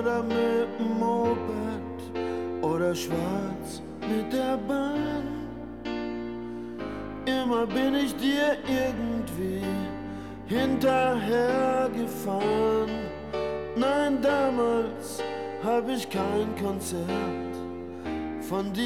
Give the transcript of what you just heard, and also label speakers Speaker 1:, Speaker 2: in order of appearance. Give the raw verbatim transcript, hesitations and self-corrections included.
Speaker 1: oder mit dem Moped oder schwarz mit der Bahn. Immer bin ich dir irgendwie hinterhergefahren. Nein, damals hab ich kein Konzert von dir